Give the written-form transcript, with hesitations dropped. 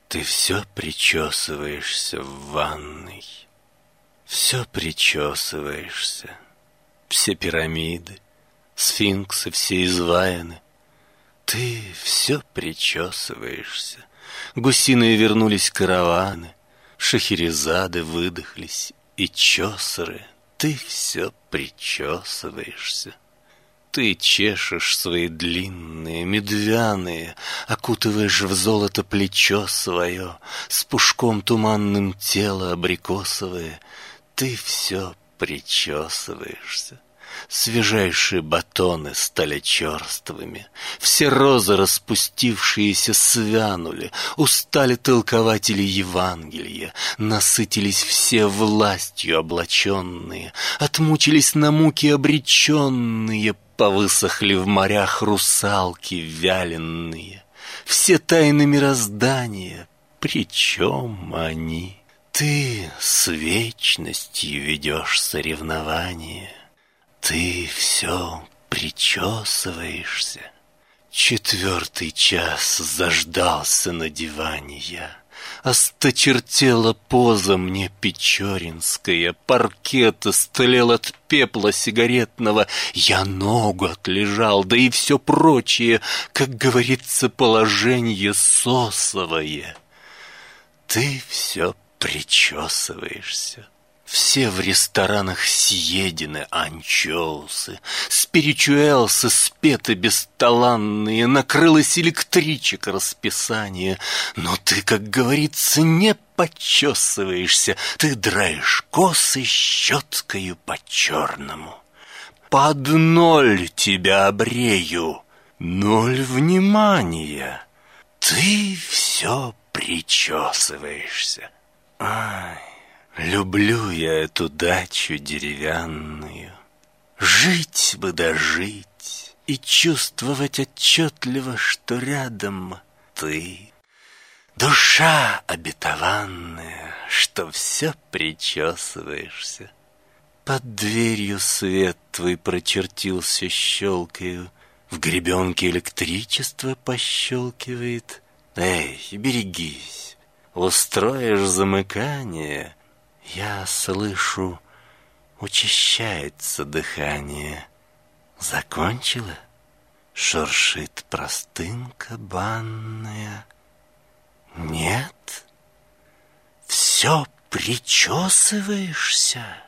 Ты все причесываешься в ванной, все причесываешься. Все пирамиды, сфинксы все изваяны. Ты все причесываешься. Гусиные вернулись караваны, шахерезады выдохлись, и чосеры. Ты все причесываешься. Ты чешешь свои длинные, медвяные, окутываешь в золото плечо свое, с пушком туманным тело абрикосовое. Ты все причесываешься. Свежайшие батоны стали черствыми, все розы распустившиеся свянули, устали толкователи Евангелия, насытились все властью облаченные, отмучились на муки обреченные, повысохли в морях русалки вяленые. Все тайны мироздания, причем они? Ты с вечностью ведешь соревнования. Ты все причесываешься. 4 час заждался на диване я. Осточертела поза мне печоринская, паркет истлел от пепла сигаретного. Я ногу отлежал, да и все прочее, как говорится, положение сосовое. Ты все причесываешься. Все в ресторанах съедены анчоусы, спиричуэлсы спеты бесталанные, накрылось электричек расписание. Но ты, как говорится, не почесываешься, ты драешь косы щеткою по-черному. Под 0 тебя обрею, 0 внимания. Ты все причесываешься. Ай, люблю я эту дачу деревянную. Жить бы да жить и чувствовать отчетливо, что рядом ты. Душа обетованная, что все причесываешься. Под дверью свет твой прочертился щелкою, в гребенке электричество пощелкивает. Эй, берегись, устроишь замыкание, я слышу, учащается дыхание. Закончила? Шуршит простынка банная. Нет? Все причесываешься?